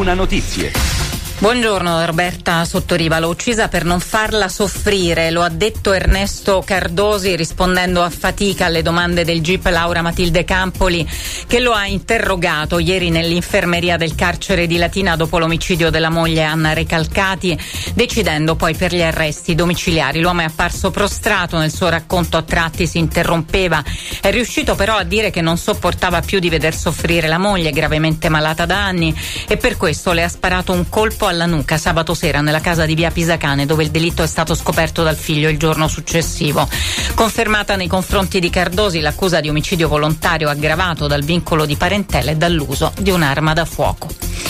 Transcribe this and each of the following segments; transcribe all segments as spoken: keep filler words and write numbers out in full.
Una Notizie. Buongiorno, Roberta Sottorivalo, uccisa per non farla soffrire, lo ha detto Ernesto Cardosi rispondendo a fatica alle domande del G I P Laura Matilde Campoli, che lo ha interrogato ieri nell'infermeria del carcere di Latina dopo l'omicidio della moglie Anna Recalcati, decidendo poi per gli arresti domiciliari. L'uomo è apparso prostrato, nel suo racconto a tratti si interrompeva, è riuscito però a dire che non sopportava più di veder soffrire la moglie, gravemente malata da anni, e per questo le ha sparato un colpo alla nuca sabato sera nella casa di via Pisacane, dove il delitto è stato scoperto dal figlio il giorno successivo. Confermata nei confronti di Cardosi l'accusa di omicidio volontario aggravato dal vincolo di parentela e dall'uso di un'arma da fuoco.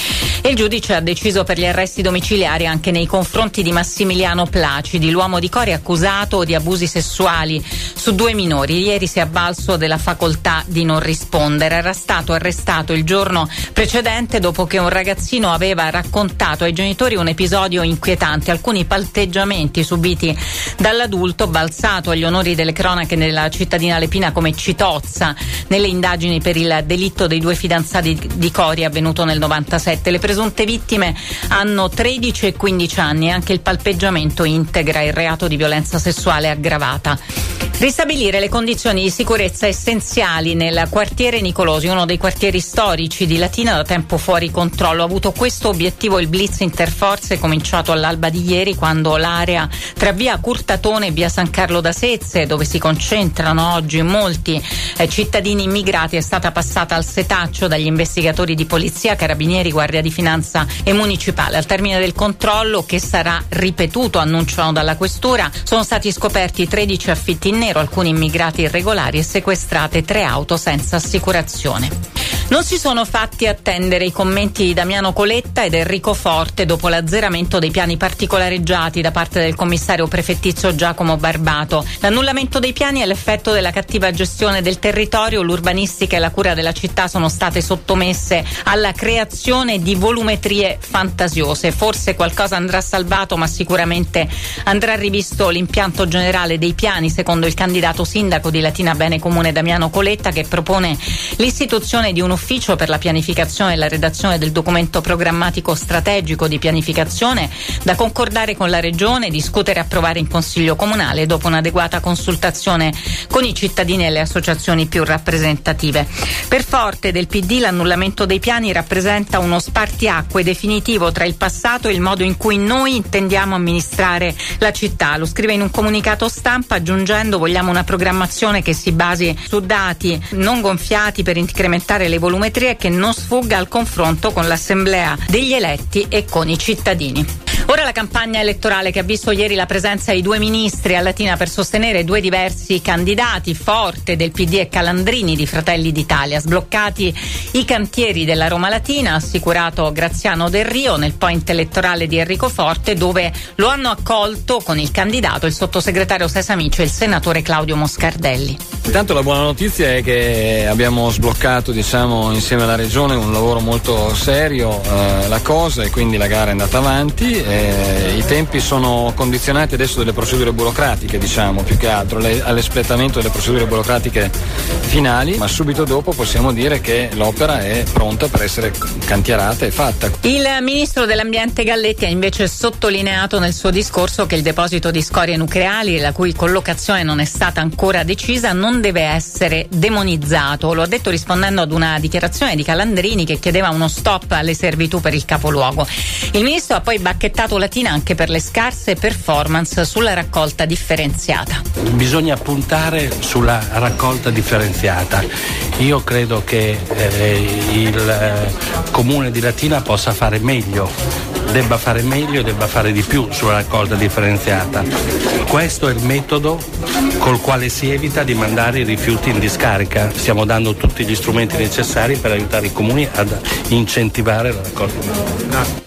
Il giudice ha deciso per gli arresti domiciliari anche nei confronti di Massimiliano Placidi, l'uomo di Coria accusato di abusi sessuali su due minori. Ieri si è avvalso della facoltà di non rispondere. Era stato arrestato il giorno precedente dopo che un ragazzino aveva raccontato ai genitori un episodio inquietante, alcuni palteggiamenti subiti dall'adulto, balzato agli onori delle cronache nella cittadina lepina come Citozza nelle indagini per il delitto dei due fidanzati di Coria avvenuto nel novantasette. Le presunte vittime hanno tredici e quindici anni e anche il palpeggiamento integra il reato di violenza sessuale aggravata. Ristabilire le condizioni di sicurezza essenziali nel quartiere Nicolosi, uno dei quartieri storici di Latina da tempo fuori controllo. Ha avuto questo obiettivo il blitz interforze cominciato all'alba di ieri, quando l'area tra via Curtatone e via San Carlo da Sezze, dove si concentrano oggi molti eh, cittadini immigrati, è stata passata al setaccio dagli investigatori di polizia, carabinieri, guardia di finanza e municipale. Al termine del controllo, che sarà ripetuto, annunciano dalla questura, sono stati scoperti tredici affitti in nero, alcuni immigrati irregolari e sequestrate tre auto senza assicurazione. Non si sono fatti attendere i commenti di Damiano Coletta ed Enrico Forte dopo l'azzeramento dei piani particolareggiati da parte del commissario prefettizio Giacomo Barbato. L'annullamento dei piani è l'effetto della cattiva gestione del territorio. L'urbanistica e la cura della città sono state sottomesse alla creazione di volumetrie fantasiose. Forse qualcosa andrà salvato, ma sicuramente andrà rivisto l'impianto generale dei piani, secondo il candidato sindaco di Latina Bene Comune Damiano Coletta, che propone l'istituzione di un ufficio per la pianificazione e la redazione del documento programmatico strategico di pianificazione da concordare con la regione, discutere e approvare in consiglio comunale dopo un'adeguata consultazione con i cittadini e le associazioni più rappresentative. Per Forte del P D l'annullamento dei piani rappresenta uno spartiacque definitivo tra il passato e il modo in cui noi intendiamo amministrare la città. Lo scrive in un comunicato stampa, aggiungendo: vogliamo una programmazione che si basi su dati non gonfiati per incrementare le volumetrie e che non sfugga al confronto con l'assemblea degli eletti e con i cittadini. Ora la campagna elettorale, che ha visto ieri la presenza di due ministri a Latina per sostenere due diversi candidati, Forte del P D e Calandrini di Fratelli d'Italia. Sbloccati i cantieri della Roma Latina, assicurato Graziano Del Rio nel point elettorale di Enrico Forte, dove lo hanno accolto con il candidato il sottosegretario Sesamici e il senatore Claudio Moscardelli. Intanto la buona notizia è che abbiamo sbloccato, diciamo, insieme alla regione un lavoro molto serio, eh, la cosa, e quindi la gara è andata avanti. Eh, i tempi sono condizionati adesso dalle procedure burocratiche, diciamo, più che altro le, all'espletamento delle procedure burocratiche finali, ma subito dopo possiamo dire che l'opera è pronta per essere cantierata e fatta. Il ministro dell'ambiente Galletti ha invece sottolineato nel suo discorso che il deposito di scorie nucleari, la cui collocazione non è stata ancora decisa, non deve essere demonizzato. Lo ha detto rispondendo ad una dichiarazione di Calandrini che chiedeva uno stop alle servitù per il capoluogo. Il ministro ha poi bacchettato Latina anche per le scarse performance sulla raccolta differenziata. Bisogna puntare sulla raccolta differenziata. Io credo che eh, il eh, comune di Latina possa fare meglio, debba fare meglio e debba fare di più sulla raccolta differenziata. Questo è il metodo col quale si evita di mandare i rifiuti in discarica. Stiamo dando tutti gli strumenti necessari per aiutare i comuni ad incentivare la raccolta differenziata.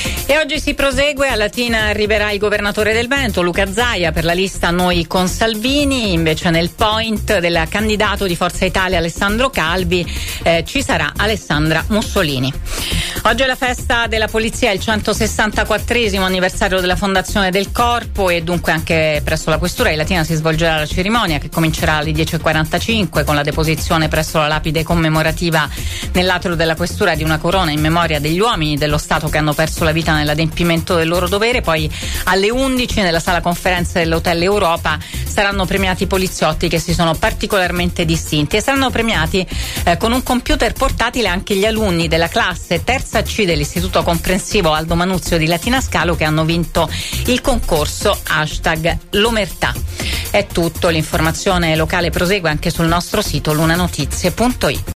E oggi si prosegue, a Latina arriverà il governatore del Veneto, Luca Zaia, per la lista Noi con Salvini. Invece nel point del candidato di Forza Italia Alessandro Calvi eh, ci sarà Alessandra Mussolini. Oggi è la festa della polizia, il centosessantaquattresimo anniversario della fondazione del corpo, e dunque anche presso la questura di Latina si svolgerà la cerimonia, che comincerà alle dieci e quarantacinque con la deposizione presso la lapide commemorativa nell'atrio della questura di una corona in memoria degli uomini dello Stato che hanno perso la vita nell'adempimento del loro dovere. Poi alle undici nella sala conferenze dell'Hotel Europa saranno premiati i poliziotti che si sono particolarmente distinti, e saranno premiati eh, con un computer portatile anche gli alunni della classe terza C dell'Istituto Comprensivo Aldo Manuzio di Latina Scalo, che hanno vinto il concorso hashtag l'Omertà. È tutto, l'informazione locale prosegue anche sul nostro sito lunanotizie punto it.